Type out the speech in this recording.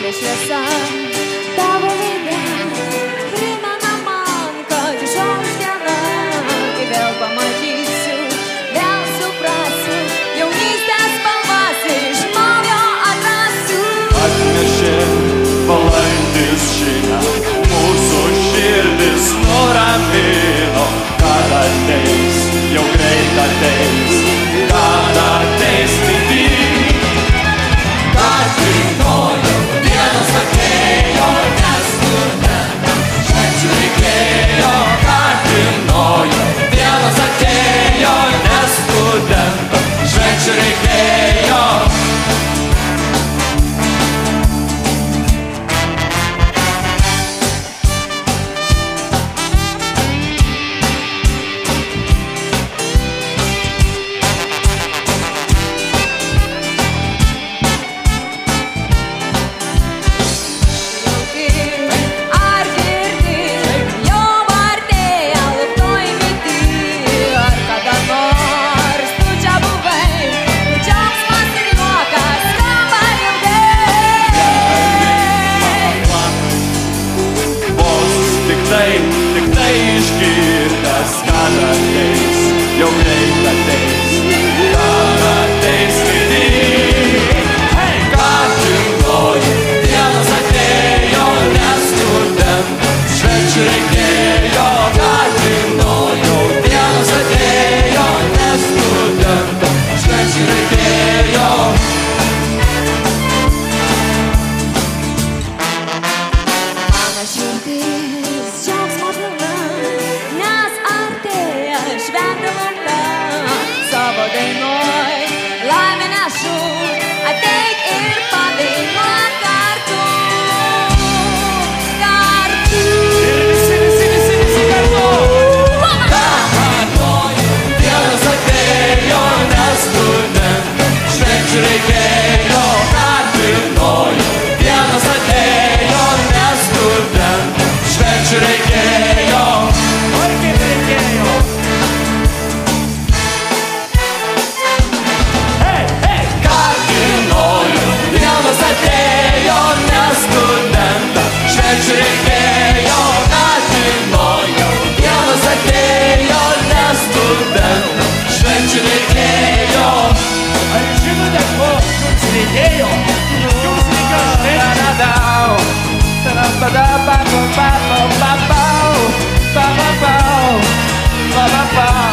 Saulės šviesa, tavo veide primena man, kad išauš diena, kai vėl pamatysiu, vėl suprasiu, jaunystės spalvas iš naujo atrasiu. Atnešė balandis žinią, mūsų širdis nuramino, kad ateis, jau greit ateis, kad ateis rytį. Kad žinojau, dienos atėjo, nes švenčių reikėjo. Kad žinojau, dienos atėjo, nes švenčių reikėjo. Tik tai išgirdęs, kad ateis, jau greit ateis, kad ateis rytį. Kad žinojau, dienos atėjo, nes švenčių reikėjo. Kad žinojau, dienos atėjo, nes švenčių reikėjo. Mano širdis džiaugsmo pilna, nes artėja šventė valanda. Savo dainoj laimę nešu, ateik ir padainuok kartu. Kartu. Visi kartu. Kad dienos atėjo, nes švenčių reikėjo. Kad žinojau, dienos atėjo, nes švenčių reikėjo. Oi, kaip reikėjo. Kad žinojau, dienos atėjo, nes švenčių reikėjo. Kad žinojau, dienos atėjo, nes švenčių reikėjo. Ar žinote, ko jums reikėjo? Jums reikėjo švenčių.